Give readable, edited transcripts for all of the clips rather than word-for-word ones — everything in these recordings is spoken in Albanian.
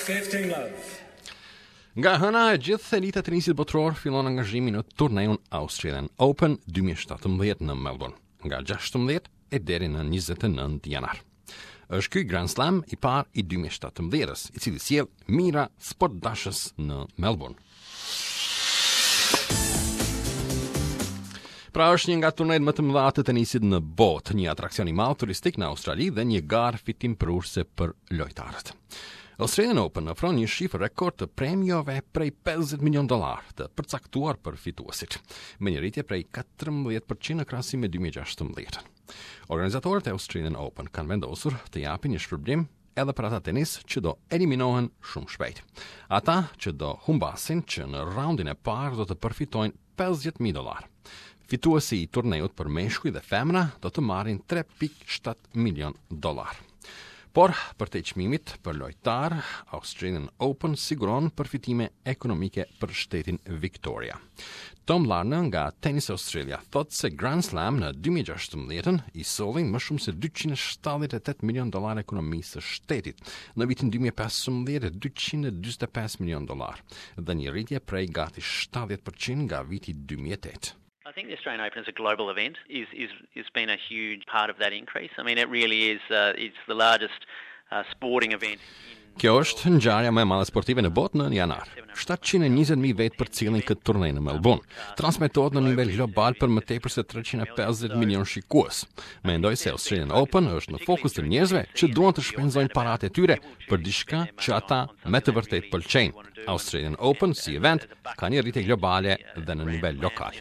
15 Nga hëna e gjithë elita tenisit botror fillon angazhimin në turneun Australian Open 2017 në Melbourne, nga 16 e deri në 29 janar. Është ky Grand Slam i parë i 2017-s, i cili sjell mijëra sportdashës në Melbourne. Pra është një nga turnet më të mëdha të tenisit në botë, një atrakcion i madh turistik në Australi dhe një garë fitimprurse për lojtarët. Australian Open ofron një shifër rekord të premiove prej $50 milion të përcaktuar për fituesit, me një rritje prej 14% në krahasim me 2016. Organizatorët e Australian Open kanë vendosur të japin një shpërblim edhe për ata tenis që do eliminohen shumë shpejt. Ata që do humbasin që në raundin e parë do të përfitojnë $50,000. Fituesi i turneut për meshkuj dhe femra do të marrin $3.7 milion. Por, për te çmimit për lojtar, Australian Open siguron përfitime ekonomike për shtetin Victoria. Tom Larner nga Tennis Australia thot se Grand Slam në 2016 i solli më shumë se $278 milion ekonomisë së shtetit, në vitin 2015 $245 milion dhe një rritje prej gati 70% nga viti 2008. I think the Australian Open as a global event is been a huge part of that increase. I mean, it really is. It's the largest sporting event. Kjo është ngjarja më e madhe sportive në botë në janar. 720,000 vetë përcjellin këtë turnej në Melbourne. Transmetohet në nivel global për më tepër se 350 milion shikues. Mendoj se Australian Open është në fokus të njerëzve që duan të shpenzojnë paratë e tyre për diçka që ata me të vërtetë pëlqejnë. Australian Open si event ka një rritje globale dhe në nivel lokal.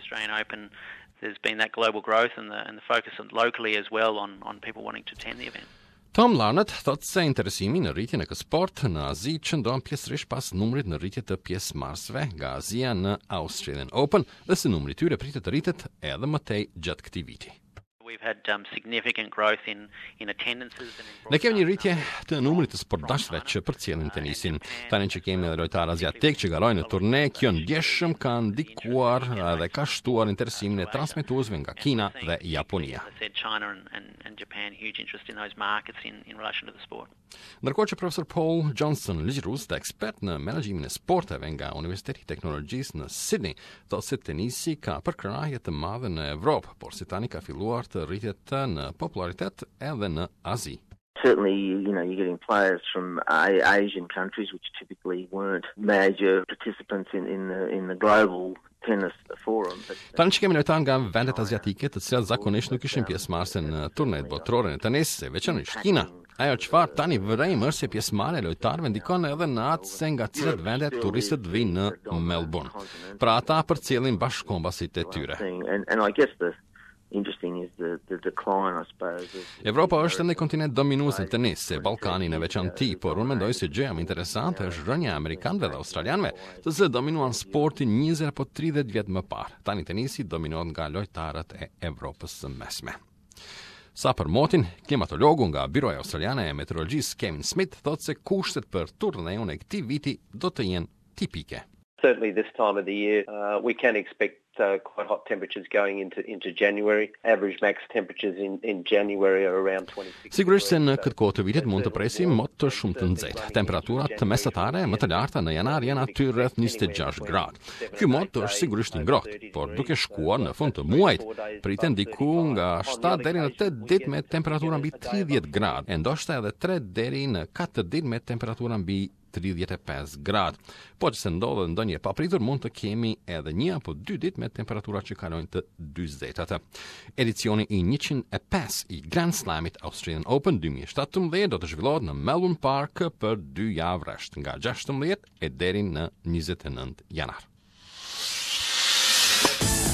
There's been that global growth and the focus locally as well on people wanting to attend the event. Tom Larnett thot se interesimi në rritjen e këtij sport në Azi qëndron pjesërisht pas numrit në rritje të pjesëmarrësve nga Azia në Australian Open dhe se numri i tyre pritet të rritet edhe më tej gjatë këtij viti. We've had significant growth in attendances and Ne kemi një rritje të numrit të sportdashëve që përcjellin tenisin. Tani që kemi edhe lojtarë aziatik që galojnë në turne, kjo ndjeshëm ka ndikuar dhe ka shtuar interesimin e transmetuesve nga Kina dhe Japonia. China and Japan huge interest in those markets in relation to the sport. Ndërkohë që profesor Paul Johnson, ligjërues dhe ekspert në menaxhimin e sporteve nga Universiteti i Teknologjisë në Sydney, thotë se tenisi ka përkrahje të madhe në Evropë, por si tani ka filluar të rritet në popularitet edhe në Azi. Certainly, you're getting players from Asian countries, which typically weren't major participants in the global tennis forum. Tani që kemi lojtarë nga vendet aziatike, të cilat zakonisht nuk ishin pjesëmarrëse në turnet botërore në tenis, veçanërisht Kina. Ajo çfarë tani vërejmë është se pjesëmarrja e lojtarëve ndikon edhe në atë se nga cilat vende turistët vinë në Melbourne. Pra ata përcjellin bashkëkombasit e tyre. And I guess the interesting is the decline, I suppose. Evropa është një kontinent dominues në tenis, se Ballkani në veçantë, por unë mendoj se gjëja më interesante është rënja e amerikanëve dhe australianëve, të cilët dominuan sportin 20 apo 30 vjet më parë. Tani tenisi dominohet nga lojtarët e Evropës së Mesme. Sa për motin, klimatologu nga Byroja Australiane e Meteorologjisë Kevin Smith thotë se kushtet për turneun e këtij viti do të jenë tipike. Certainly this time of the year, we can expect quite hot temperatures going into January. Average max temperatures in January are around 26. Sigurisht se në këtë kohë të vitit mund të presim mot të shumë të nxehtë. Temperaturat të mesatare më të larta në janar janë aty rreth 26 gradë. Ky mot është sigurisht i ngrohtë, por duke shkuar në fund të muajit, priten diku nga 7 deri në 8 ditë me temperatura mbi 30 gradë, e ndoshta edhe 3 deri në 4 ditë me temperatura mbi 35 gradë. Po që se ndodhet ndonjë e papritur, mund të kemi edhe 1 apo 2 ditë me temperatura që kalojnë të 40. Edicioni i 105 i Grand Slamit Australian Open 2017 do të zhvillohet në Melbourne Park për 2 javë rresht, nga 16 e deri në 29 janar.